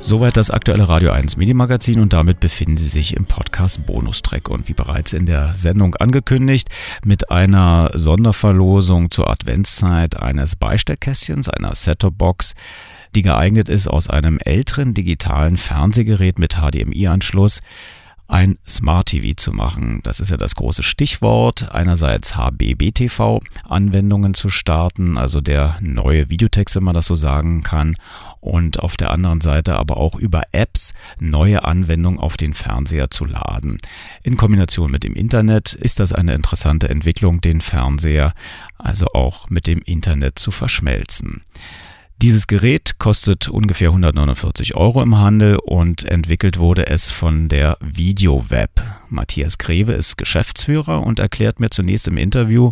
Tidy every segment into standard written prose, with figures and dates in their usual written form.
Soweit das aktuelle Radio 1 Medienmagazin und damit befinden Sie sich im Podcast Bonustrack und wie bereits in der Sendung angekündigt, mit einer Sonderverlosung zur Adventszeit eines Beistellkästchens, einer Set-Top-Box, die geeignet ist, aus einem älteren digitalen Fernsehgerät mit HDMI-Anschluss ein Smart TV zu machen. Das ist ja das große Stichwort. Einerseits HbbTV-Anwendungen zu starten, also der neue Videotext, wenn man das so sagen kann. Und auf der anderen Seite aber auch über Apps neue Anwendungen auf den Fernseher zu laden. In Kombination mit dem Internet ist das eine interessante Entwicklung, den Fernseher also auch mit dem Internet zu verschmelzen. Dieses Gerät kostet ungefähr 149 € im Handel und entwickelt wurde es von der VideoWeb. Matthias Greve ist Geschäftsführer und erklärt mir zunächst im Interview,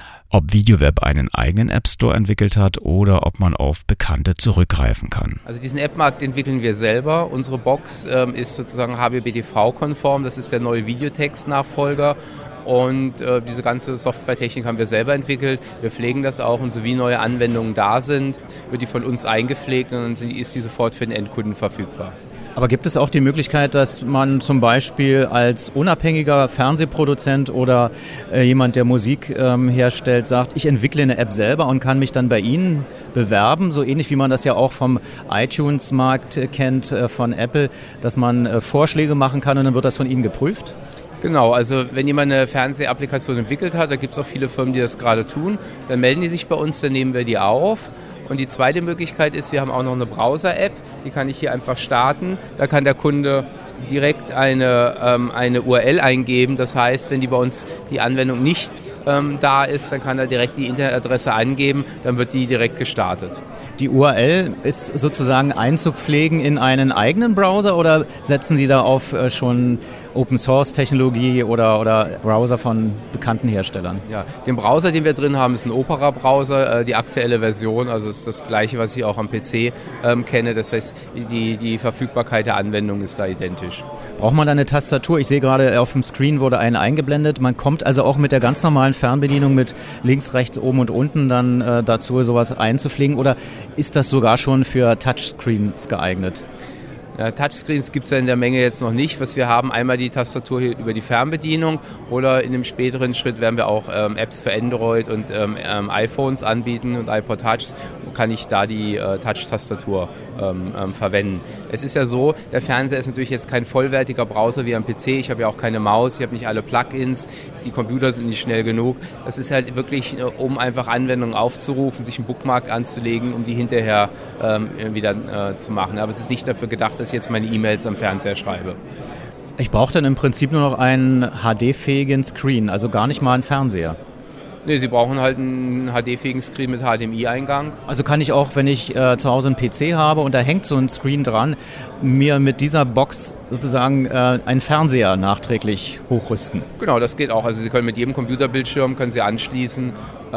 ob VideoWeb einen eigenen App Store entwickelt hat oder ob man auf Bekannte zurückgreifen kann. Also diesen App-Markt entwickeln wir selber. Unsere Box ist sozusagen HbbTV-konform, das ist der neue Videotext-Nachfolger. Und diese ganze Softwaretechnik haben wir selber entwickelt. Wir pflegen das auch und so wie neue Anwendungen da sind, wird die von uns eingepflegt und dann ist die sofort für den Endkunden verfügbar. Aber gibt es auch die Möglichkeit, dass man zum Beispiel als unabhängiger Fernsehproduzent oder jemand, der Musik herstellt, sagt, ich entwickle eine App selber und kann mich dann bei Ihnen bewerben, so ähnlich wie man das ja auch vom iTunes-Markt kennt von Apple, dass man Vorschläge machen kann und dann wird das von Ihnen geprüft? Genau, also wenn jemand eine Fernsehapplikation entwickelt hat, da gibt es auch viele Firmen, die das gerade tun, dann melden die sich bei uns, dann nehmen wir die auf. Und die zweite Möglichkeit ist, wir haben auch noch eine Browser-App, die kann ich hier einfach starten. Da kann der Kunde direkt eine URL eingeben. Das heißt, wenn die bei uns die Anwendung nicht da ist, dann kann er direkt die Internetadresse angeben, dann wird die direkt gestartet. Die URL ist sozusagen einzupflegen in einen eigenen Browser oder setzen Sie da auf schon Open-Source-Technologie oder Browser von bekannten Herstellern? Ja, den Browser, den wir drin haben, ist ein Opera-Browser, die aktuelle Version, also ist das gleiche, was ich auch am PC kenne. Das heißt, die Verfügbarkeit der Anwendung ist da identisch. Braucht man da eine Tastatur? Ich sehe gerade, auf dem Screen wurde eine eingeblendet. Man kommt also auch mit der ganz normalen Fernbedienung mit links, rechts, oben und unten dann dazu, sowas einzupflegen. Oder ist das sogar schon für Touchscreens geeignet? Ja, Touchscreens gibt es ja in der Menge jetzt noch nicht. Was wir haben, einmal die Tastatur hier über die Fernbedienung oder in einem späteren Schritt werden wir auch Apps für Android und iPhones anbieten und iPod Touchs, kann ich da die Touch-Tastatur verwenden. Es ist ja so, der Fernseher ist natürlich jetzt kein vollwertiger Browser wie am PC. Ich habe ja auch keine Maus, ich habe nicht alle Plugins, die Computer sind nicht schnell genug. Das ist halt wirklich, um einfach Anwendungen aufzurufen, sich einen Bookmark anzulegen, um die hinterher wieder zu machen. Aber es ist nicht dafür gedacht, dass ich jetzt meine E-Mails am Fernseher schreibe. Ich brauche dann im Prinzip nur noch einen HD-fähigen Screen, also gar nicht mal einen Fernseher. Nee, Sie brauchen halt einen HD-fähigen Screen mit HDMI-Eingang. Also kann ich auch, wenn ich zu Hause einen PC habe und da hängt so ein Screen dran, mir mit dieser Box sozusagen einen Fernseher nachträglich hochrüsten? Genau, das geht auch. Also Sie können mit jedem Computerbildschirm können Sie anschließen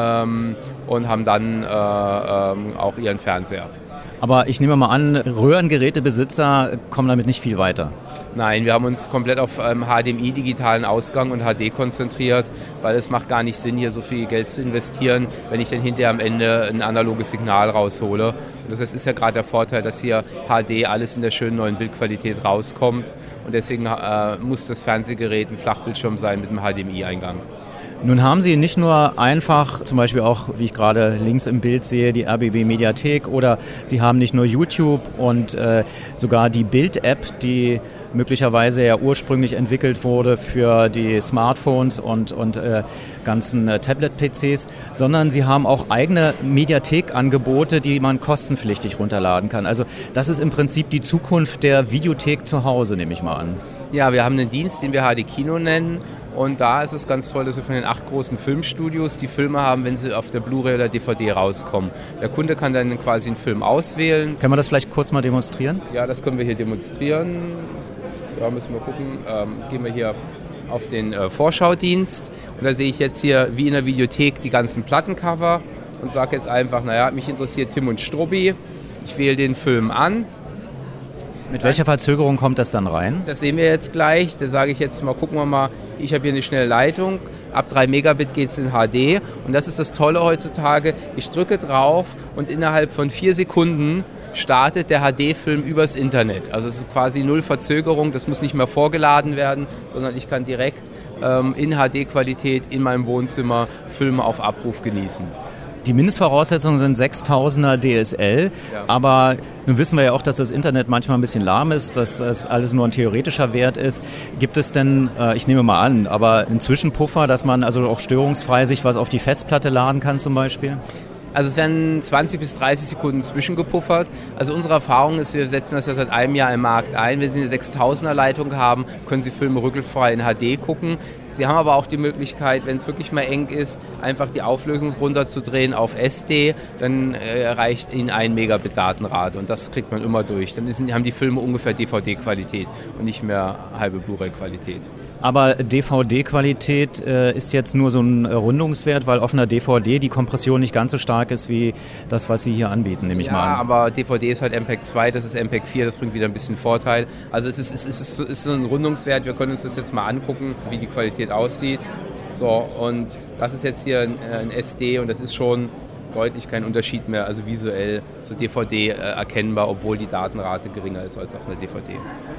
und haben dann auch Ihren Fernseher. Aber ich nehme mal an, Röhrengerätebesitzer kommen damit nicht viel weiter. Nein, wir haben uns komplett auf HDMI-digitalen Ausgang und HD konzentriert, weil es macht gar nicht Sinn, hier so viel Geld zu investieren, wenn ich dann hinterher am Ende ein analoges Signal raushole. Und das ist ja gerade der Vorteil, dass hier HD alles in der schönen neuen Bildqualität rauskommt. Und deswegen muss das Fernsehgerät ein Flachbildschirm sein mit einem HDMI-Eingang. Nun haben Sie nicht nur einfach, zum Beispiel auch, wie ich gerade links im Bild sehe, die RBB-Mediathek oder Sie haben nicht nur YouTube und sogar die Bild-App, die möglicherweise ja ursprünglich entwickelt wurde für die Smartphones und ganzen Tablet-PCs, sondern Sie haben auch eigene Mediathek-Angebote, die man kostenpflichtig runterladen kann. Also das ist im Prinzip die Zukunft der Videothek zu Hause, nehme ich mal an. Ja, wir haben einen Dienst, den wir HD Kino nennen. Und da ist es ganz toll, dass wir von den 8 großen Filmstudios die Filme haben, wenn sie auf der Blu-ray oder DVD rauskommen. Der Kunde kann dann quasi einen Film auswählen. Können wir das vielleicht kurz mal demonstrieren? Ja, das können wir hier demonstrieren. Da müssen wir gucken. Gehen wir hier auf den Vorschaudienst. Und da sehe ich jetzt hier wie in der Videothek die ganzen Plattencover und sage jetzt einfach, naja, mich interessiert Tim und Struppi. Ich wähle den Film an. Mit welcher Verzögerung kommt das dann rein? Das sehen wir jetzt gleich. Da sage ich jetzt mal, gucken wir mal, ich habe hier eine schnelle Leitung. Ab 3 Megabit geht es in HD. Und das ist das Tolle heutzutage. Ich drücke drauf und innerhalb von 4 Sekunden startet der HD-Film übers Internet. Also es ist quasi null Verzögerung, das muss nicht mehr vorgeladen werden, sondern ich kann direkt in HD-Qualität in meinem Wohnzimmer Filme auf Abruf genießen. Die Mindestvoraussetzungen sind 6000er DSL, aber nun wissen wir ja auch, dass das Internet manchmal ein bisschen lahm ist, dass das alles nur ein theoretischer Wert ist. Gibt es denn, ich nehme mal an, aber einen Zwischenpuffer, dass man also auch störungsfrei sich was auf die Festplatte laden kann zum Beispiel? Also es werden 20 bis 30 Sekunden zwischengepuffert. Also unsere Erfahrung ist, wir setzen das ja seit einem Jahr im Markt ein. Wenn Sie eine 6000er Leitung haben, können Sie Filme rückelfrei in HD gucken. Sie haben aber auch die Möglichkeit, wenn es wirklich mal eng ist, einfach die Auflösung runterzudrehen auf SD, dann reicht Ihnen 1 Megabit Datenrate und das kriegt man immer durch. Dann haben die Filme ungefähr DVD-Qualität und nicht mehr halbe Blu-ray-Qualität. Aber DVD-Qualität ist jetzt nur so ein Rundungswert, weil auf einer DVD die Kompression nicht ganz so stark ist wie das, was Sie hier anbieten, nehme ich mal an. Ja, aber DVD ist halt MPEG 2, das ist MPEG 4, das bringt wieder ein bisschen Vorteil. Also es ist so ein Rundungswert, wir können uns das jetzt mal angucken, wie die Qualität aussieht. So, und das ist jetzt hier ein SD und das ist schon deutlich kein Unterschied mehr, also visuell zur DVD erkennbar, obwohl die Datenrate geringer ist als auf einer DVD.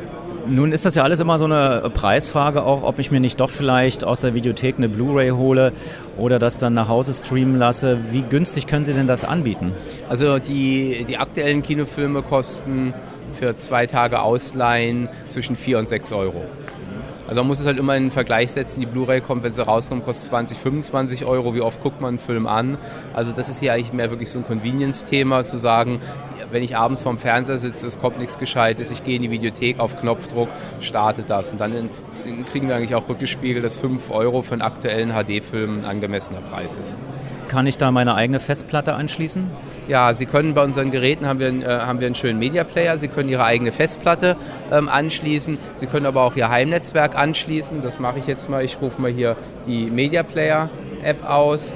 Nun ist das ja alles immer so eine Preisfrage auch, ob ich mir nicht doch vielleicht aus der Videothek eine Blu-ray hole oder das dann nach Hause streamen lasse. Wie günstig können Sie denn das anbieten? Also die aktuellen Kinofilme kosten für 2 Tage Ausleihen zwischen 4 und 6 Euro. Also man muss es halt immer in den Vergleich setzen. Die Blu-ray kommt, wenn sie rauskommt, kostet 20, 25 Euro. Wie oft guckt man einen Film an? Also das ist hier eigentlich mehr wirklich so ein Convenience-Thema, zu sagen, wenn ich abends vorm Fernseher sitze, es kommt nichts Gescheites, ich gehe in die Videothek auf Knopfdruck, starte das. Und dann kriegen wir eigentlich auch rückgespiegelt, dass 5 Euro für einen aktuellen HD-Film ein angemessener Preis ist. Kann ich da meine eigene Festplatte anschließen? Ja, Sie können bei unseren Geräten, haben wir einen schönen Media Player, Sie können Ihre eigene Festplatte anschließen, Sie können aber auch Ihr Heimnetzwerk anschließen, das mache ich jetzt mal, ich rufe mal hier die Media Player App aus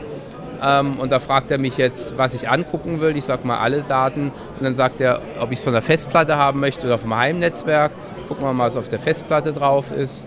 und da fragt er mich jetzt, was ich angucken will, ich sage mal alle Daten und dann sagt er, ob ich es von der Festplatte haben möchte oder vom Heimnetzwerk, gucken wir mal, was auf der Festplatte drauf ist.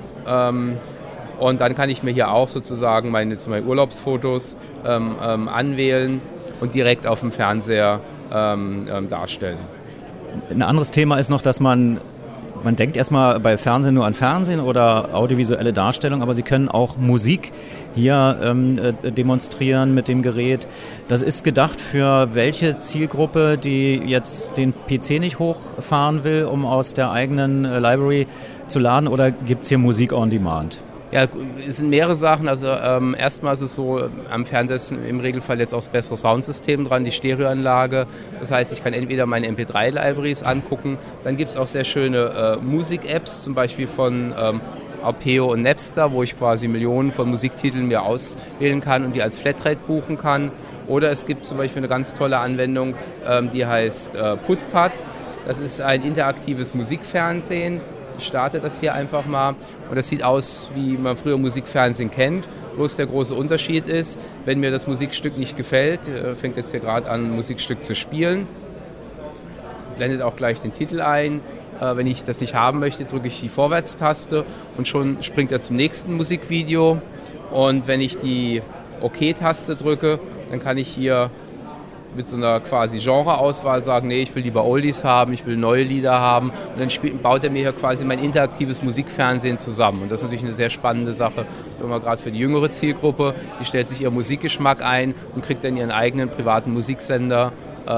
Und dann kann ich mir hier auch sozusagen meine Urlaubsfotos anwählen und direkt auf dem Fernseher darstellen. Ein anderes Thema ist noch, dass man denkt erstmal bei Fernsehen nur an Fernsehen oder audiovisuelle Darstellung, aber Sie können auch Musik hier demonstrieren mit dem Gerät. Das ist gedacht für welche Zielgruppe, die jetzt den PC nicht hochfahren will, um aus der eigenen Library zu laden, oder gibt es hier Musik on Demand? Ja, es sind mehrere Sachen. Also erstmal ist es so, am Fernseher ist im Regelfall jetzt auch das bessere Soundsystem dran, die Stereoanlage. Das heißt, ich kann entweder meine MP3-Libraries angucken, dann gibt es auch sehr schöne Musik-Apps, zum Beispiel von Aupeo und Napster, wo ich quasi Millionen von Musiktiteln mir auswählen kann und die als Flatrate buchen kann. Oder es gibt zum Beispiel eine ganz tolle Anwendung, die heißt Putpad. Das ist ein interaktives Musikfernsehen. Ich starte das hier einfach mal und das sieht aus, wie man früher Musikfernsehen kennt. Bloß der große Unterschied ist, wenn mir das Musikstück nicht gefällt, fängt jetzt hier gerade an, ein Musikstück zu spielen, blendet auch gleich den Titel ein. Wenn ich das nicht haben möchte, drücke ich die Vorwärtstaste und schon springt er zum nächsten Musikvideo. Und wenn ich die OK-Taste drücke, dann kann ich hier mit so einer quasi Genreauswahl sagen, nee, ich will lieber Oldies haben, ich will neue Lieder haben. Und dann baut er mir hier quasi mein interaktives Musikfernsehen zusammen. Und das ist natürlich eine sehr spannende Sache, sagen wir mal, gerade für die jüngere Zielgruppe. Die stellt sich ihren Musikgeschmack ein und kriegt dann ihren eigenen privaten Musiksender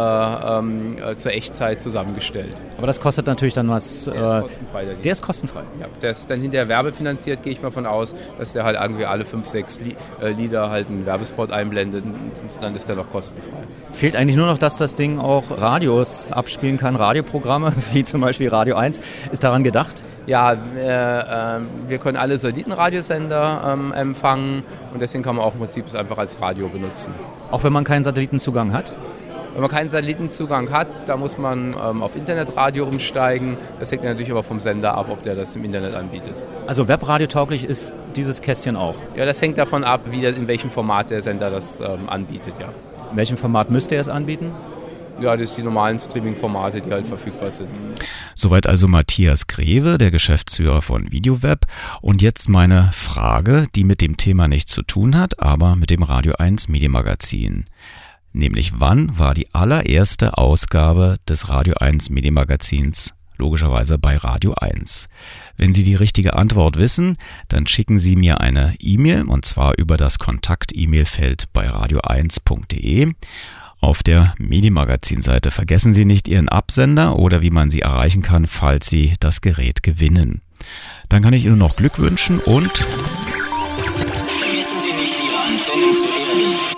zur Echtzeit zusammengestellt. Aber das kostet natürlich dann was. Der ist kostenfrei. Der ist kostenfrei? Ja, der ist dann hinterher werbefinanziert, gehe ich mal von aus, dass der halt irgendwie alle 5, 6 Lieder halt einen Werbespot einblendet und dann ist der noch kostenfrei. Fehlt eigentlich nur noch, dass das Ding auch Radios abspielen kann, Radioprogramme, wie zum Beispiel Radio 1. Ist daran gedacht? Ja, wir können alle Satellitenradiosender empfangen und deswegen kann man auch im Prinzip es einfach als Radio benutzen. Auch wenn man keinen Satellitenzugang hat? Wenn man keinen Satellitenzugang hat, da muss man auf Internetradio umsteigen. Das hängt natürlich aber vom Sender ab, ob der das im Internet anbietet. Also webradietauglich ist dieses Kästchen auch? Ja, das hängt davon ab, in welchem Format der Sender das anbietet, ja. In welchem Format müsste er es anbieten? Ja, das sind die normalen Streaming-Formate, die halt verfügbar sind. Soweit also Matthias Greve, der Geschäftsführer von Videoweb. Und jetzt meine Frage, die mit dem Thema nichts zu tun hat, aber mit dem Radio 1 Medienmagazin. Nämlich, wann war die allererste Ausgabe des Radio 1 Medienmagazins? Logischerweise bei Radio 1. Wenn Sie die richtige Antwort wissen, dann schicken Sie mir eine E-Mail, und zwar über das Kontakt-E-Mail-Feld bei radio1.de. Auf der Medienmagazin-Seite vergessen Sie nicht Ihren Absender oder wie man Sie erreichen kann, falls Sie das Gerät gewinnen. Dann kann ich Ihnen noch Glück wünschen und vergessen Sie nicht, Ihre Antennung zu erledigen.